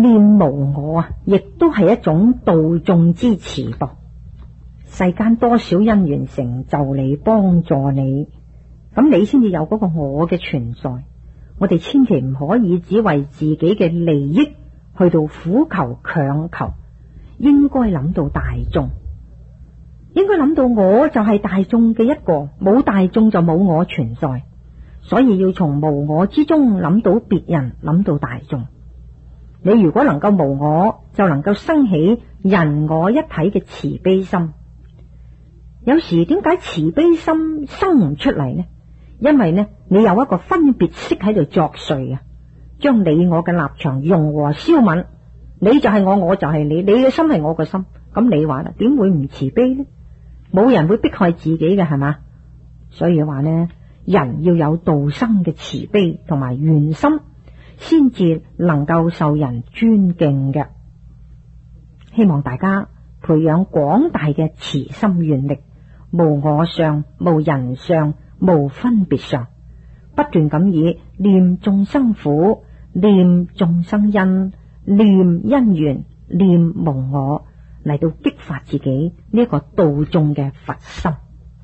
念無我啊，亦都係一種度眾之詞噃。世間多少因緣成就你，幫助你，咁你先至有嗰個我嘅存在。我哋千祈唔可以只為自己嘅利益去到苦求強求，應該諗到大眾，應該諗到我就係大眾嘅一個，冇大眾就冇我存在。所以要從無我之中諗到別人，諗到大眾。你如果能夠無我，就能夠生起人我一體嘅慈悲心。有時點解慈悲心生唔出嚟呢？因為呢，你有一個分別識喺度作祟啊，將你我嘅立場融和消泯，你就係我，我就係你，你嘅心係我嘅心。咁你話啦，點會唔慈悲呢？冇人會迫害自己嘅，係嘛？所以話呢，人要有度生嘅慈悲同埋願心，先至能夠受人尊敬嘅。希望大家培養廣大嘅慈心願力，無我相、無人相、無分別相，不斷咁以念眾生苦、念眾生因、念因緣、念無我嚟到激發自己呢個度眾嘅佛心。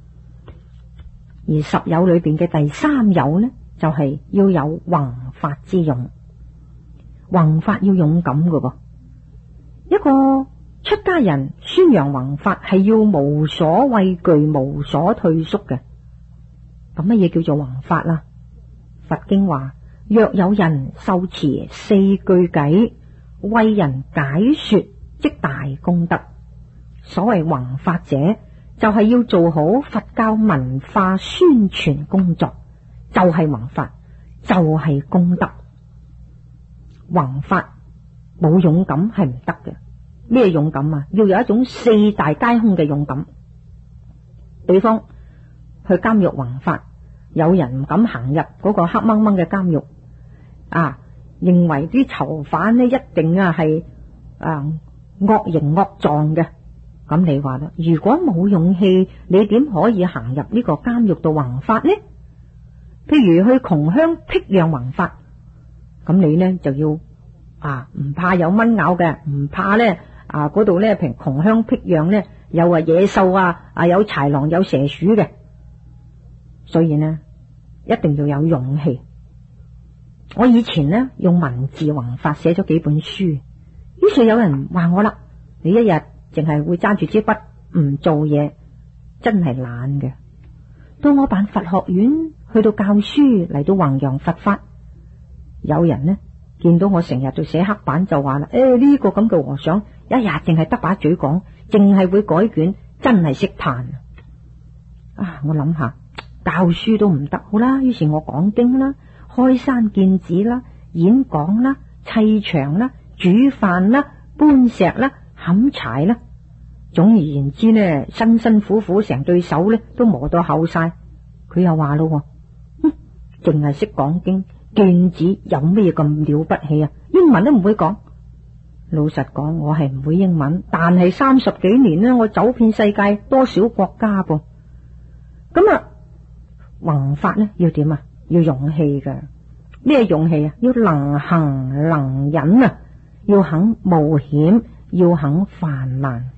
而十有裏邊嘅第三有呢，就係要有弘法之勇。弘法要勇敢㗎噃，一個出家人宣揚弘法係要無所畏懼、無所退縮嘅。咁乜嘢叫做弘法啦？佛經話：若有人受持四句偈，為人解說，即大功德。所謂弘法者，就係要做好佛教文化宣傳工作，就係弘法，就係功德。弘法冇勇敢係唔得嘅。咩勇敢啊？要有一種四大皆空嘅勇敢。比方去監獄弘法，有人唔敢行入嗰個黑掹掹嘅監獄啊，認為啲囚犯呢一定係惡形惡狀嘅。咁你話啦，如果冇勇氣，你點可以行入呢個監獄度弘法呢？譬如去窮鄉僻壤弘法，咁你呢就要唔怕有蚊咬嘅，唔怕呢嗰度呢平窮鄉僻壤呢有野獸有豺狼有蛇鼠嘅，所以呢一定要有勇氣。我以前呢用文字弘法寫咗幾本書，於是有人話我啦，你一日淨係會揸住支筆唔做嘢，真係懶嘅。到我辦佛學院，去到教書嚟到弘揚佛法，有人呢見到我成日就寫黑板就話啦，呢個咁嘅和尚一日淨係得把嘴講，淨係會改卷，真係識彈啊！我諗下教書都唔得，好啦，於是我講經啦，開山建寺啦，演講啦，砌牆啦，煮飯啦，搬石啦，砍柴啦，總而言之呢，辛辛苦苦成對手呢都磨到厚晒。佢又話咯，淨係識講經建寺有咩咁了不起啊？英文都唔會講。老實講，我係唔會英文，但係30幾年呢，我走遍世界多少國家噃。咁弘法呢要點啊？要勇氣㗎。咩勇氣啊？要能行能忍啊，要肯冒險，要肯犯難。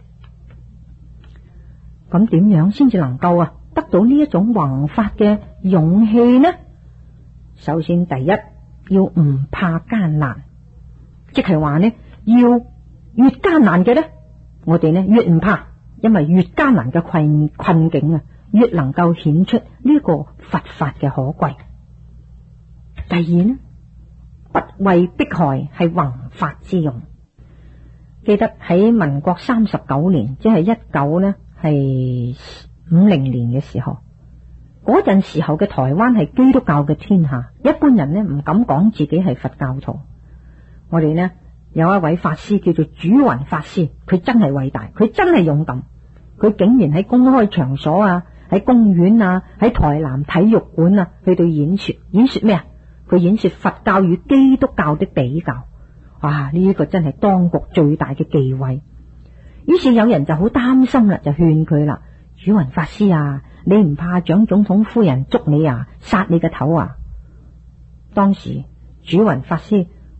咁點樣先至能夠得到呢一種弘法嘅勇氣呢？首先第一，要唔怕艱難，即係話呢，要越艱難嘅呢，我哋呢越唔怕，因為越艱難嘅困境越能夠顯出呢個佛法嘅可貴。第二呢，不畏迫害係弘法之用。記得喺民國39年，即係1950年嘅時候，嗰陣時候嘅台灣係基督教嘅天下，一般人呢唔敢講自己係佛教徒。我哋呢有一位法師叫做主雲法師，佢真係偉大，佢真係勇敢，佢竟然喺公開場所喺公園喺台南體育館去到演說咩啊？佢演說佛教與基督教的比較。哇！呢個真係當局最大嘅忌諱。於是有人就好擔心啦，就勸佢啦：主雲法師你唔怕蔣總統夫人捉你殺你個頭啊？當時主雲法師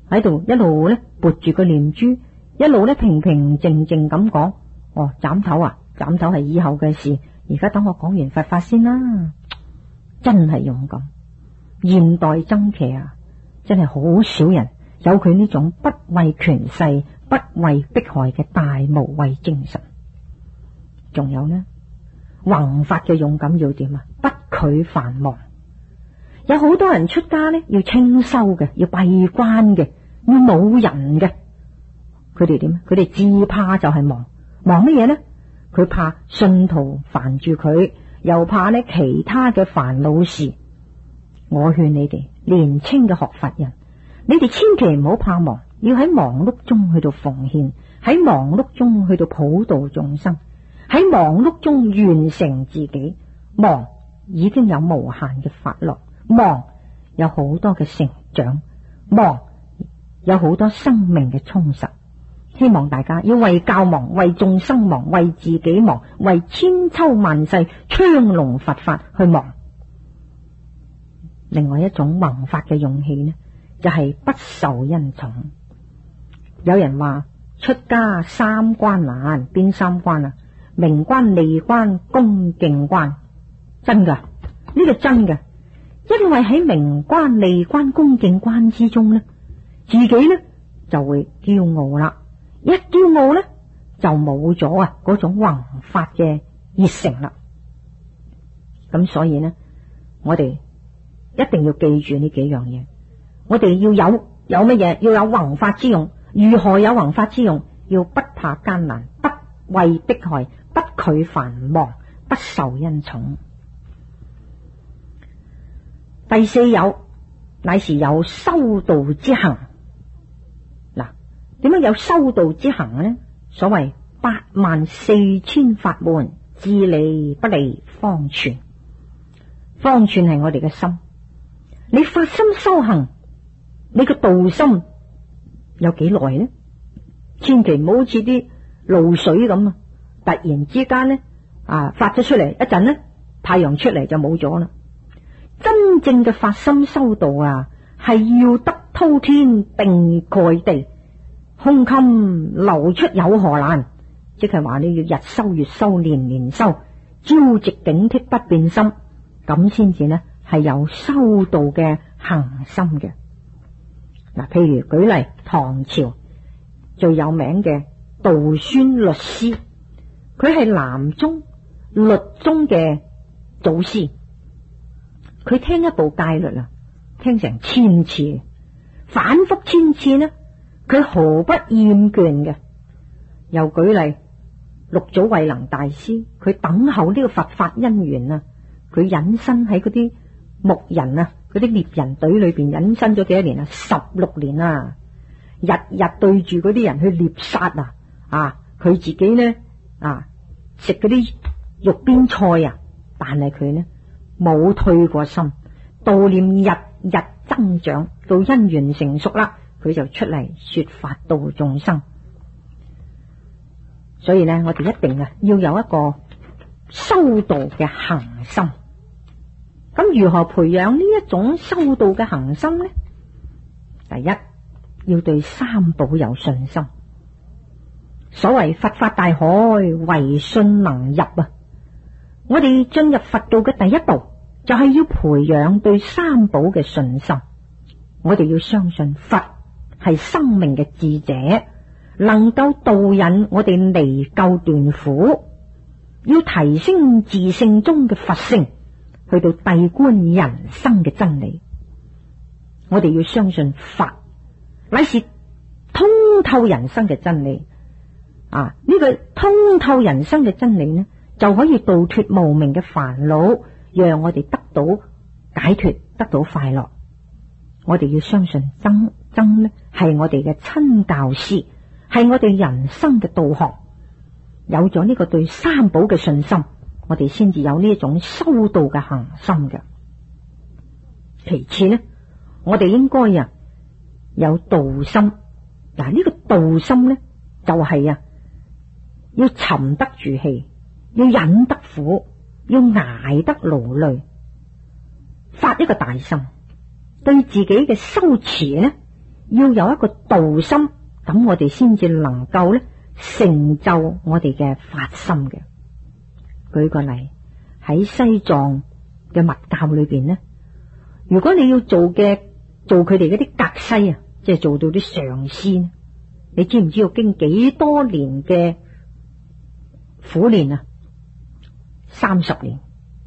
喺度一路咧撥住個念珠，一路咧平平靜靜咁講：哦，斬頭啊，斬頭係以後嘅事，而家等我講完佛法先啦。真係勇敢。現代僧伽啊，真係好少人有佢呢種不畏權勢、不畏迫害嘅大無畏精神。仲有呢，弘法嘅勇敢要點啊？不拒繁忙。有好多人出家呢，要清修嘅，要閉關嘅，要冇人嘅。佢哋點？佢哋至怕就係忙。忙乜嘢呢？佢怕信徒煩住佢，又怕呢其他嘅煩惱事。我勸你哋年輕嘅學佛人，你哋千祈唔好怕忙，要喺忙碌中去到奉獻，喺忙碌中去到普度眾生，喺忙碌中完成自己。忙已經有無限嘅法樂，忙有好多嘅成長，忙有好多生命嘅充實。希望大家要為教忙，為眾生忙，為自己忙，為千秋萬世昌隆佛法去忙。另外一種弘法嘅勇氣呢，就係不受恩寵。有人話出家三關難，邊三關啊？名關、利關、恭敬關。真噶，呢個真嘅。因為喺名關、利關、恭敬關之中呢，自己呢就會驕傲啦。一驕傲呢，就冇咗啊嗰種弘法嘅熱誠啦。咁所以呢，我哋一定要記住呢幾樣嘢。我哋要有乜嘢？要有弘法之用。如何有弘法之用？要不怕艱難，不畏迫害，不拒繁忙，不受恩寵。第四有，乃是有修道之行。嗱，點樣有修道之行呢？所謂84000法門，自利不利方寸。方寸係我哋嘅心。你發心修行，你個道心有幾耐呢？千祈唔好似啲露水咁啊！突然之間呢，發咗出嚟，一陣呢，太陽出嚟就冇咗啦。真正嘅發心修道啊，係要得滔天並蓋地，胸襟流出有何難？即係話你要日修月修，年年修，朝夕警惕不變心，咁先至呢係有修道嘅恒心嘅。嗱，譬如舉例，唐朝最有名嘅道宣律師，佢係南宗律宗嘅祖師。佢聽一部戒律啊，聽成1000次，反復1000次呢，佢毫不厭倦嘅。又舉例，六祖慧能大師，佢等候呢個佛法因緣啊，佢隱身喺嗰啲牧人啊，嗰啲獵人隊裏邊隱身咗幾多年啊？16年啊！日日對住嗰啲人去獵殺啊！佢自己呢食嗰啲肉邊菜啊，但係佢呢冇退過心，悼念日日增長，到因緣成熟啦，佢就出嚟說法度眾生。所以呢，我哋一定要有一個修道嘅恒心。咁如何培養呢一種修道嘅恒心呢？第一，要對三寶有信心。所謂佛法大海，唯信能入啊！我哋進入佛道嘅第一步，就係要培養對三寶嘅信心。我哋要相信佛係生命嘅智者，能夠導引我哋離垢斷苦，要提升自性中嘅佛性，去到諦觀人生嘅真理。我哋要相信佛乃是通透人生嘅真理。呢個通透人生嘅真理呢，就可以度脫無明嘅煩惱，讓我哋得到解脫，得到快樂。我哋要相信僧呢係我哋嘅親教師，係我哋人生嘅導航。有咗呢個對三寶嘅信心，我哋先至有呢一種修道嘅恒心嘅。其次呢，我哋應該有道心。嗱，呢個道心呢，就係要沉得住氣，要忍得苦，要捱得勞累，發一個大心。對自己嘅修持呢， 要有一個道心，咁我哋先至能夠咧成就我哋嘅法心嘅。舉個例，喺西藏嘅密教裏邊咧，如果你要做佢哋嗰啲格西啊，即係做到啲上師，你知唔知道經幾多年嘅苦練啊？30年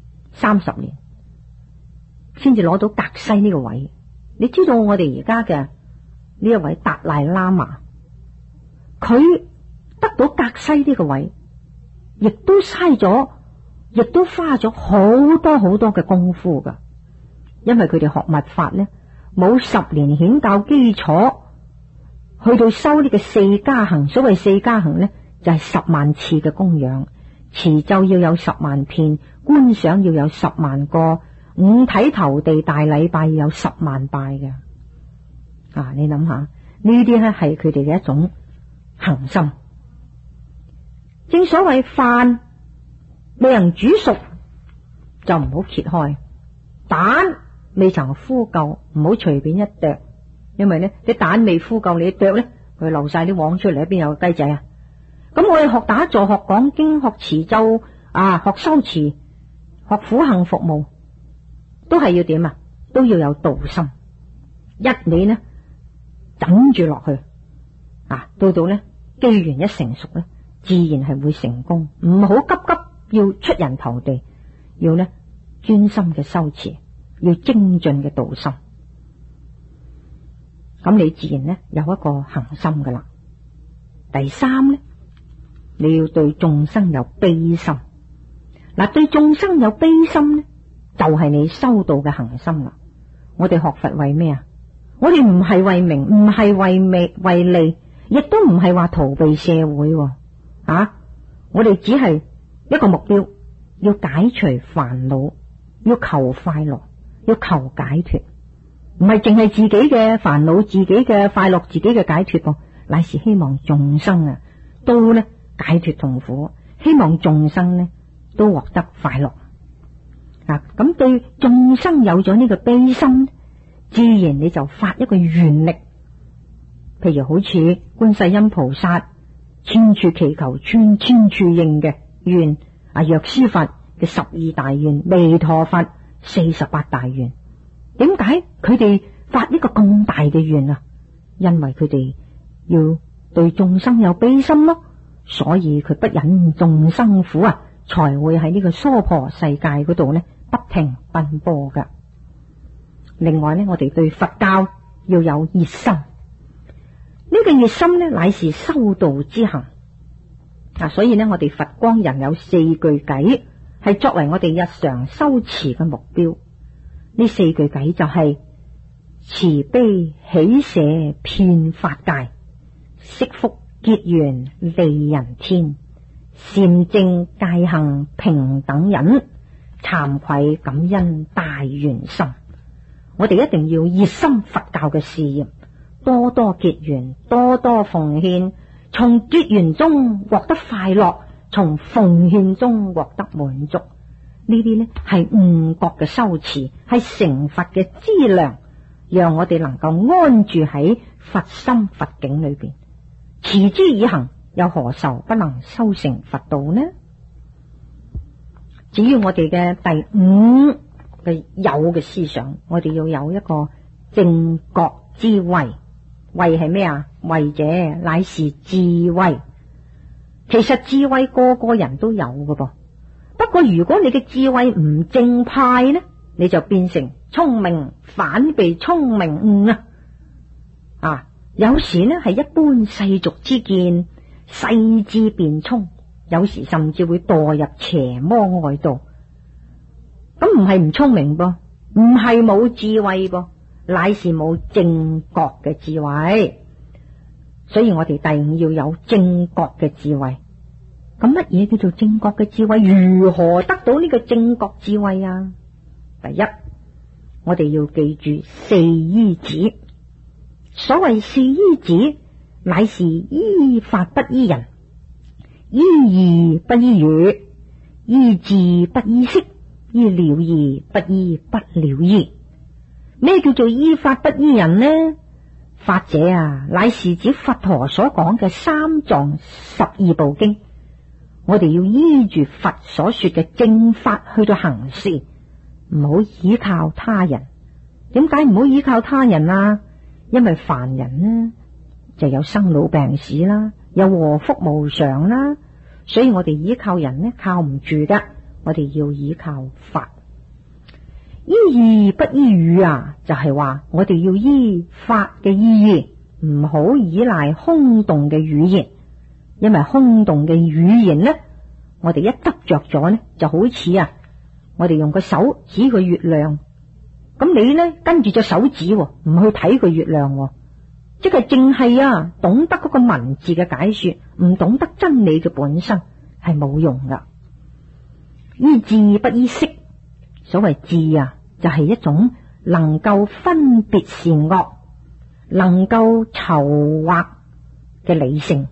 先至攞到格西呢個位。你知道我哋而家嘅呢一位達賴喇嘛，佢得到格西呢個位，亦都花咗好多嘅功夫噶。因為佢哋學密法咧，冇10年顯教基礎，去到修呢個四加行。所謂四加行咧，就係10萬次嘅供養，持咒要有10萬遍，觀想要有10萬個，五體投地大禮拜要有10萬拜嘅。你諗下，呢啲咧係佢哋嘅一種恒心。正所謂飯未能煮熟就唔好揭開，蛋未曾孵夠唔好隨便一啄，因為咧啲蛋未孵夠，你一啄咧佢漏晒啲黃出嚟，邊有雞仔啊？咁我哋學打坐、學講經、學持咒學修持、學苦行服務，都係要點啊？都要有道心，一味呢等住落去到咧機緣一成熟咧，自然係會成功。唔好急要出人頭地，要咧專心嘅修持，要精進嘅道心，咁你自然咧有一個恒心噶啦。第三咧，你要對眾生有悲心。對眾生有悲心咧，就係你修道嘅恒心啦。我哋學佛為咩啊？我哋唔係為名，唔係為利，亦都唔係話逃避社會我哋只係一個目標，要解除煩惱，要求快樂，要求解脫，唔係淨係自己嘅煩惱、自己嘅快樂、自己嘅解脫，乃是希望眾生都咧解脫痛苦，希望眾生咧都獲得快樂。咁對眾生有咗呢個悲心，自然你就發一個願力。譬如好似觀世音菩薩千處祈求千處應嘅願，藥師佛嘅12大願，彌陀佛48大願。點解佢哋發呢個咁大嘅願啊？因為佢哋要對眾生有悲心咯，所以佢不忍眾生苦才會喺呢個娑婆世界嗰度咧不停奔波噶。另外咧，我哋對佛教要有熱心，呢個熱心咧乃是修道之行。所以呢，我哋佛光人有4句偈係作為我哋日常修持嘅目標。呢4句偈就係慈悲喜捨遍法界，惜福結緣利人天，禪正戒行平等忍，慚愧感恩大願心。我哋一定要熱心佛教嘅事業，多多結緣，多多奉獻，從結緣中獲得快樂，從奉獻中獲得滿足。呢啲呢係悟覺嘅修持，係成佛嘅資糧，讓我哋能夠安住喺佛心佛境裏邊。持之以恆，又何愁不能修成佛道呢？只要我哋嘅第5嘅有嘅思想，我哋要有一個正覺之慧。慧係咩啊？慧者乃是智慧。其實智慧個個人都有㗎噃，不過如果你嘅智慧唔正派呢，你就變成聰明反被聰明誤有時呢係一般世俗之見，細智變聰，有時甚至會墮入邪魔外道。咁唔係唔聰明噃，唔係冇智慧噃，乃是冇正覺嘅智慧。所以我哋第5要有正覺嘅智慧。咁乜嘢叫做正覺嘅智慧？如何得到呢個正覺智慧啊？第一，我哋要記住4依止。所謂4依止，乃是依法不依人，依義不依語，依智不依識，依了義不依不了義。咩叫做依法不依人呢？ 法者啊，乃是指佛陀所講嘅三藏十二部經，我哋要依住佛所說嘅正法去到行事，唔好依靠他人。點解唔好依靠他人啊？因為凡人呢就有生老病死啦，有禍福無常啦，所以我哋依靠人呢靠唔住噶，我哋要依靠法。依義不依語啊，就係話我哋要依法嘅意義，唔好依賴空洞嘅語言，因為空洞嘅語言呢，我哋一執着咗呢，就好似我哋用個手指個月亮，咁你呢跟住隻手指唔去睇個月亮，即係淨係懂得嗰個文字嘅解說，唔懂得真理嘅本身，係冇用噶。依智不依識。所謂智就係一種能夠分別善惡，能夠籌劃嘅理性。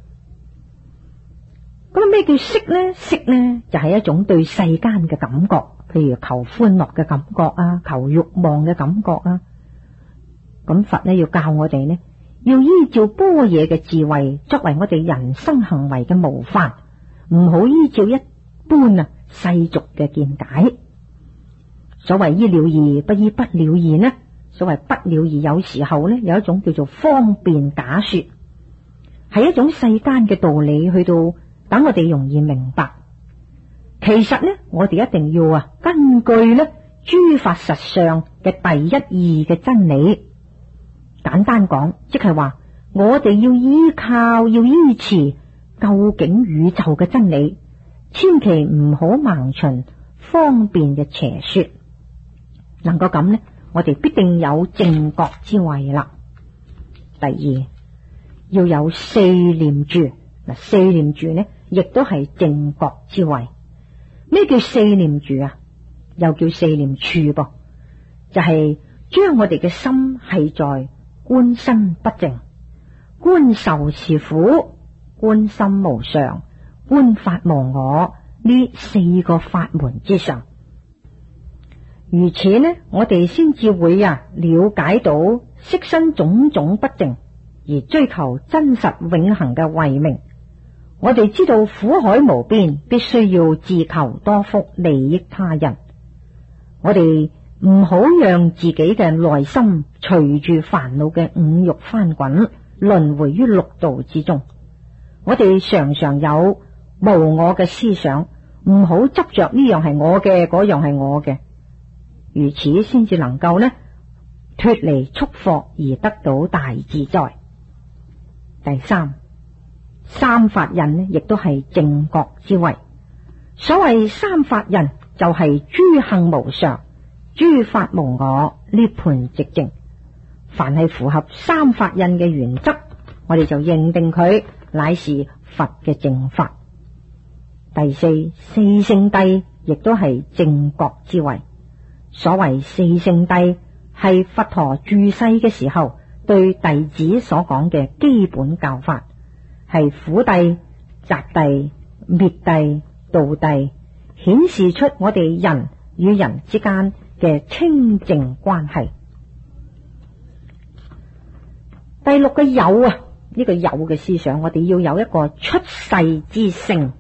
咁咩叫識呢？識呢就係一種對世間嘅感覺，譬如求歡樂嘅感覺啊，求欲望嘅感覺啊。咁佛呢要教我哋呢，要依照般若嘅智慧作為我哋人生行為嘅模範，唔好依照一般世俗嘅見解。所謂依了義不依不了義呢，所謂不了義有時候呢有一種叫做方便假說，係一種世間嘅道理，去到等我哋容易明白。其實呢我哋一定要根據呢諸法實相嘅第一義嘅真理。簡單講，即係話我哋要依靠，要依持究竟宇宙嘅真理，千祈唔好盲循方便嘅邪說。能夠咁呢，我哋必定有正覺之慧啦。第二，要有四念住。嗱，四念住呢亦都係正覺之慧。咩叫四念住啊？又叫四念處噃，就係將我哋嘅心係在觀身不淨、觀受是苦、觀心無常、觀法無我呢四個法門之上。如此呢，我哋先至會了解到悉身種種不淨，而追求真實永恆嘅慧命。我哋知道苦海無邊，必須要自求多福，利益他人。我哋唔好讓自己嘅內心隨住煩惱嘅五欲翻滾，輪迴於六道之中。我哋常常有無我嘅思想，唔好執着呢樣係我嘅，嗰樣係我嘅。如此先至能夠呢脫離束縛而得到大自在。第三，三法印呢亦都係正覺之慧。所謂三法印就係諸行無常、諸法無我、涅槃寂靜。凡係符合三法印嘅原則，我哋就認定佢乃是佛嘅正法。第四，四聖諦亦都係正覺之慧。所謂四聖諦係佛陀住世嘅時候對弟子所講嘅基本教法，係苦諦、集諦、滅諦、道諦，顯示出我哋人與人之間嘅清淨關係。第六個有呢個有嘅思想，我哋要有一個出世之性。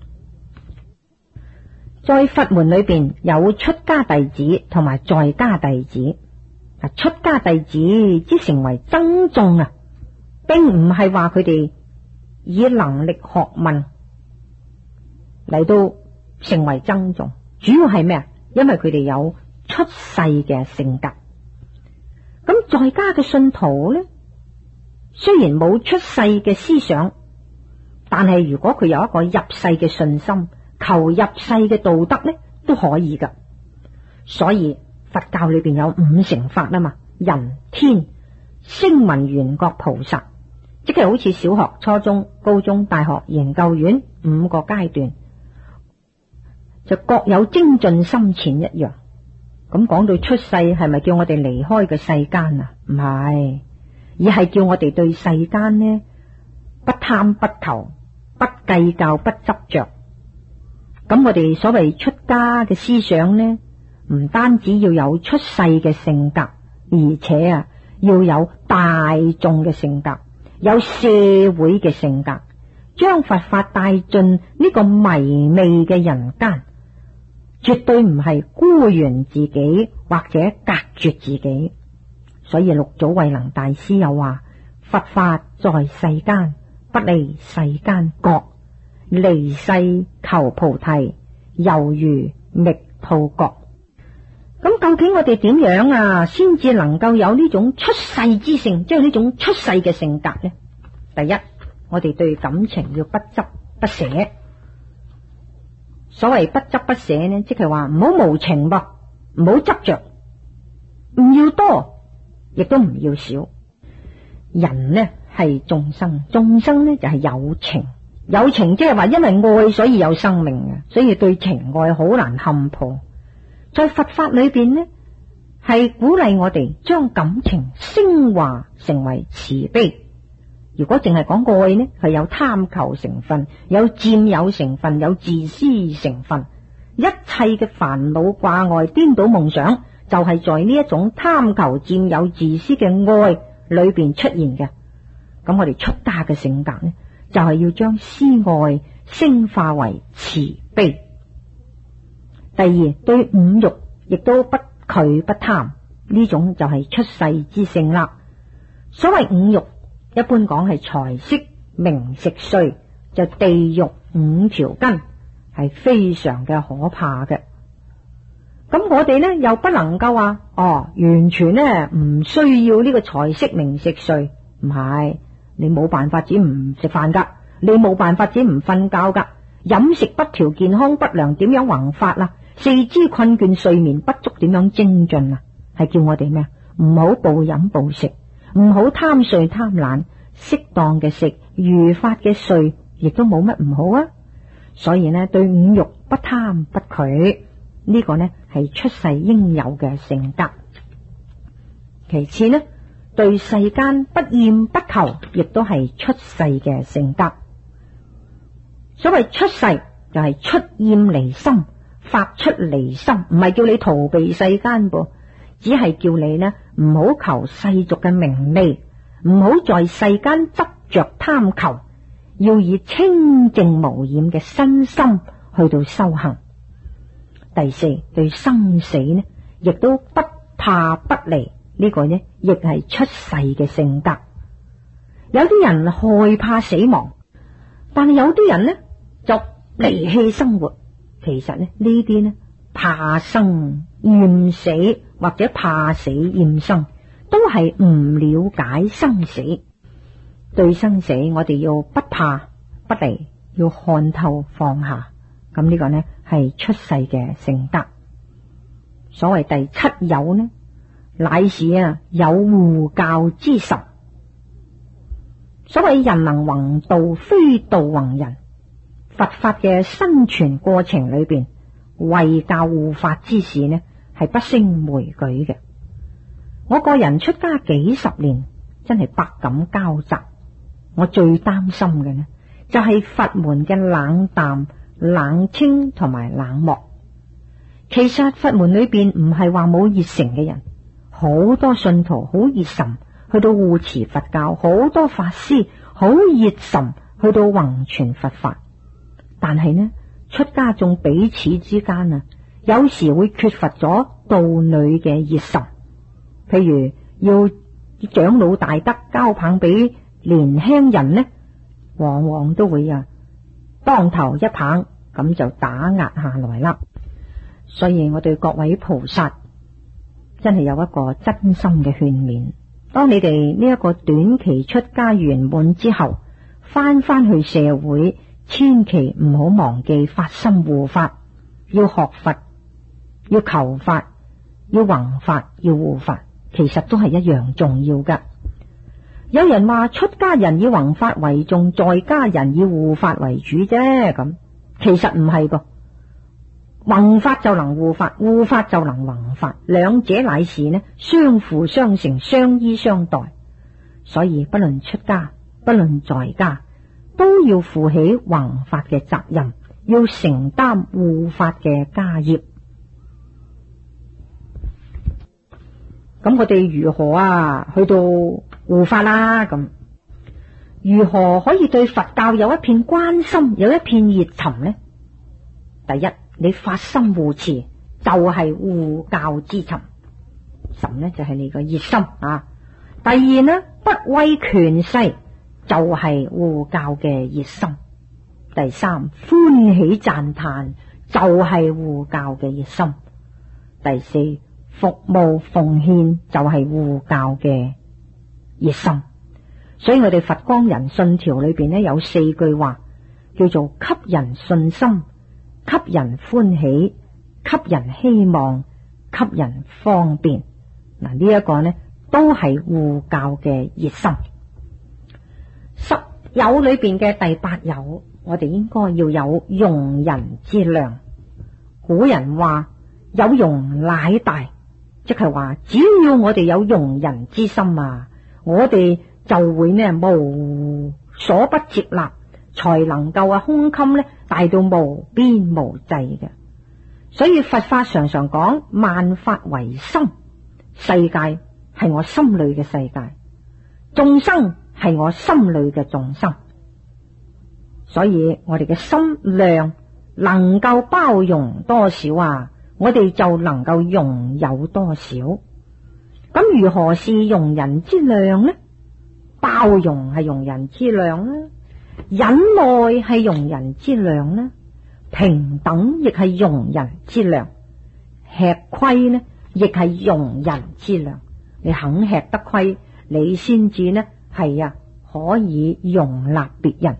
在佛門裏邊有出家弟子同埋在家弟子。出家弟子之成為僧眾並唔係話佢哋以能力學問嚟到成為僧眾，主要係咩？因為佢哋有出世嘅性格。咁在家嘅信徒呢，雖然冇出世嘅思想，但係如果佢有一個入世嘅信心，求入世嘅道德呢，都可以噶。所以佛教裏邊有五乘法嘛，人天聲聞緣覺菩薩，即係好似小學、初中、高中、大學、研究院五個階段，就各有精進深淺一樣。咁講到出世，係咪叫我哋離開個世間啊？唔係，而係叫我哋對世間呢不貪不求，不計較，不執着。咁我哋所謂出家嘅思想呢，唔單止要有出世嘅性格，而且要有大眾嘅性格，有社會嘅性格，將佛法帶進呢個迷味嘅人間，絕對唔係孤懸自己或者隔絕自己。所以六祖慧能大師又話：佛法在世間，不離世間覺，離世求菩提，猶如覓兔角。咁究竟我哋點樣先至能夠有呢種出世之性，即係呢種出世嘅性格呢？第一，我哋對感情要不執不捨。所謂不執不捨呢，即係話唔好無情噃，唔好執着，唔要多，亦都唔要少。人呢係眾生，眾生呢就係有情，有情即係話因為愛所以有生命嘅，所以對情愛好難撼破。在佛法裏邊呢，係鼓勵我哋將感情升華成為慈悲。如果淨係講愛呢，係有貪求成分，有佔有成分，有自私成分。一切嘅煩惱掛礙、顛倒夢想，就係在呢一種貪求、佔有、自私嘅愛裏邊出現嘅。咁我哋出家嘅性格呢，就係要將施愛升華為慈悲。第二，對五欲亦都不拒不貪，呢種就係出世之性啦。所謂五欲，一般講係財色名食睡，就地獄五條根，係非常嘅可怕嘅。咁我哋呢又不能夠話完全呢唔需要呢個財色名食睡，唔係，你冇辦法只唔食飯噶，你冇辦法只唔瞓覺噶，飲食不調、健康不良，點樣宏法啦？四肢困倦、睡眠不足，點樣精進啊？係叫我哋咩？唔好暴飲暴食，唔好貪睡貪懶，適當嘅食，如法嘅睡，亦都冇乜唔好啊。所以呢，對五欲不貪不拒，呢個呢係出世應有嘅性格。其次呢，對世間不厭不求，亦都係出世嘅性格。所謂出世就係出厭離心，發出離心，唔係叫你逃避世間噃，只係叫你呢唔好求世俗嘅名利，唔好在世間執着貪求，要以清淨無染嘅身心去到修行。第四，對生死呢亦都不怕不離，呢個呢亦係出世嘅性格。有啲人害怕死亡，但係有啲人呢就離棄生活。其實呢啲呢怕生厭死或者怕死厭生，都係唔了解生死。對生死我哋要不怕不離，要看透放下。咁呢個呢係出世嘅性格。所謂第七有呢，乃是有護教之神。所謂人能弘道，非道弘人。佛法嘅生存過程裏邊，為教護法之事呢係不勝枚舉嘅。我個人出家幾十年，真係百感交集。我最擔心嘅呢就係佛門嘅冷淡、冷清同埋冷漠。其實佛門裏邊唔係話冇熱誠嘅人，好多信徒好熱忱去到護持佛教，好多法師好熱忱去到弘傳佛法。但係呢，出家眾彼此之間有時會缺乏咗道侶嘅熱忱。譬如要長老大德交棒俾年輕人呢，往往都會當頭一棒，咁就打壓下來啦。所以我對各位菩薩真係有一個真心嘅勸勉，當你哋呢一個短期出家圓滿之後，翻去社會，千祈唔好忘記發心護法，要學佛，要求法，要弘法，要護法，其實都係一樣重要噶。有人話出家人以弘法為重，在家人以護法為主啫，咁其實唔係噃。弘法就能護法，護法就能弘法，兩者乃是呢相輔相成、相依相待。所以不論出家，不論在家，都要負起弘法嘅責任，要承擔護法嘅家業。 咁我哋如何去到護法啦？咁如何可以對佛教有一片關心，有一片熱忱呢？第一，你發心護持就係護教之忱，忱呢就係你個熱心啊。第二呢，不畏權勢就係護教嘅熱心。第三，歡喜讚嘆就係護教嘅熱心。第四，服務奉獻就係護教嘅熱心。所以我哋佛光人信條裏邊呢，有4句話叫做給人信心、給人歡喜、給人希望、給人方便。嗱，呢一個呢都係護教嘅熱心。十有裏邊嘅第8有，我哋應該要有容人之量。古人話有容乃大，即係話只要我哋有容人之心我哋就會呢無所不接納，才能夠胸襟呢大到無邊無際嘅。所以佛法常常講萬法唯心，世界係我心裏嘅世界，眾生係我心裏嘅眾生。所以我哋嘅心量能夠包容多少我哋就能夠容有多少。咁如何是容人之量呢？包容係容人之量啦，忍耐係容人之量啦，平等亦係容人之量，吃虧呢亦係容人之量。你肯吃得虧，你先至呢係可以容納別人。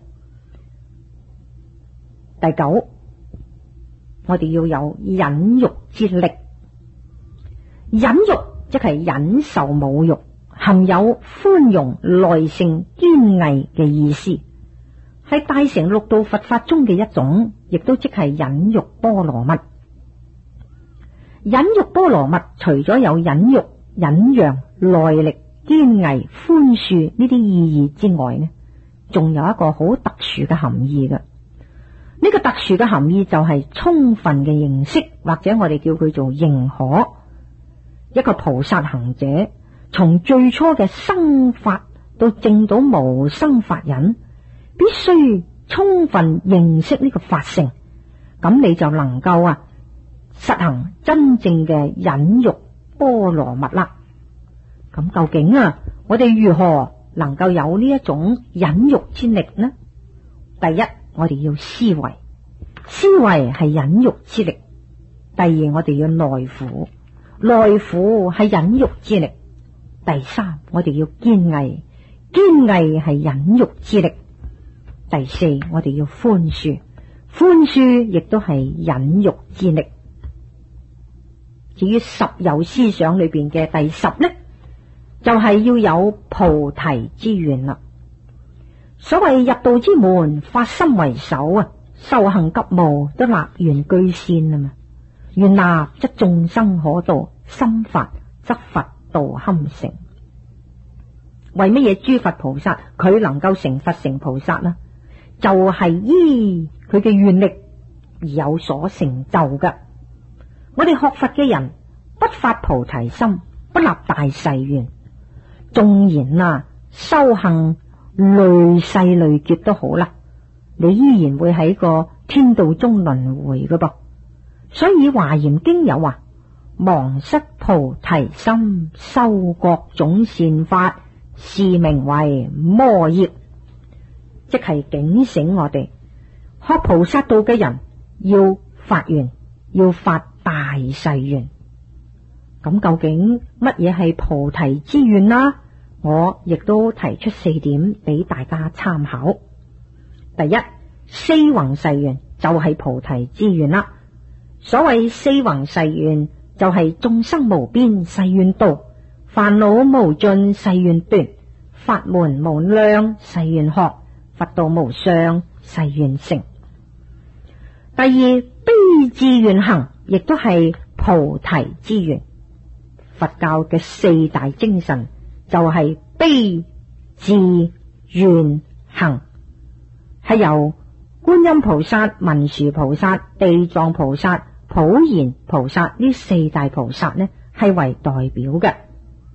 第9，我哋要有忍辱之力。忍辱即係忍受侮辱，含有寬容、耐性、堅毅嘅意思，係大乘六道佛法中嘅一種，亦都即係忍辱波羅蜜。忍辱波羅蜜除咗有忍辱、忍讓、耐力、堅毅、寬恕呢啲意義之外呢，仲有一個好特殊嘅含義嘅。呢個特殊嘅含義就係充分嘅認識，或者我哋叫佢做認可。一個菩薩行者從最初嘅生法到證到無生法忍，必須充分認識呢個法性，咁你就能夠實行真正嘅忍辱波羅蜜啦。咁究竟我哋如何能夠有呢一種忍辱之力呢？第一，我哋要思維，思維係忍辱之力。第二，我哋要耐苦，耐苦係忍辱之力。第三，我哋要堅毅，堅毅係忍辱之力。第四，我哋要寬恕，寬恕亦都係忍辱之力。至於10有思想裏邊嘅第10呢，就係要有菩提之願啦。所謂入道之門，發心為首修行急務都立願居先嘛。願立則眾生可度，心發則佛道堪成。為乜嘢諸佛菩薩佢能夠成佛成菩薩呢？就係依佢嘅願力而有所成就㗎。我哋學佛嘅人不發菩提心，不立大誓願，縱然修行累世累劫都好啦，你依然會喺個天道中輪迴㗎噃。所以華嚴經有話，忘失菩提心，修各種善法，是名為魔業。即係警醒我哋學菩薩道嘅人要發願，要發大誓願。咁究竟乜嘢係菩提之願啦？我亦都提出4點俾大家參考。第一，四弘誓願就係菩提之願啦。所謂四弘誓願，就係眾生無邊誓願度，煩惱無盡誓願斷，法門無量誓願學，佛道無上誓願成。第二，悲智願行，亦都係菩提之願。佛教嘅4大精神就係悲智願行，係由觀音菩薩、文殊菩薩、地藏菩薩、普賢菩薩呢4大菩薩呢係為代表嘅。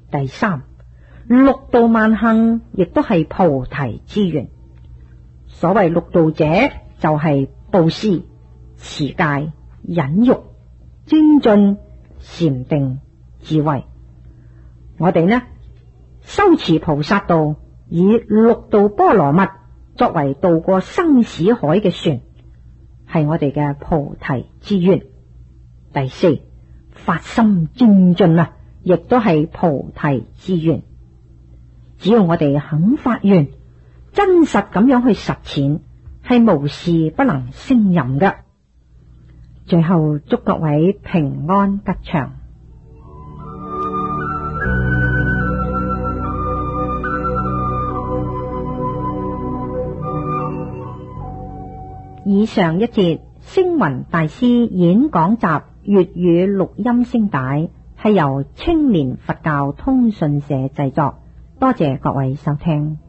第三，六度萬行亦都係菩提之源。所謂六度者，就係布施、持戒、忍辱、精進、禪定、智慧。我哋呢修持菩薩道，以六度波羅蜜作為渡過生死海嘅船，係我哋嘅菩提之源。第四，發心精進啊，亦都係菩提之源。只要我哋肯發願，真實咁樣去實踐，係無事不能勝任嘅。最後祝各位平安吉祥。以上一節星雲大師演講集粵語錄音聲帶係由青年佛教通訊社製作，多謝各位收聽。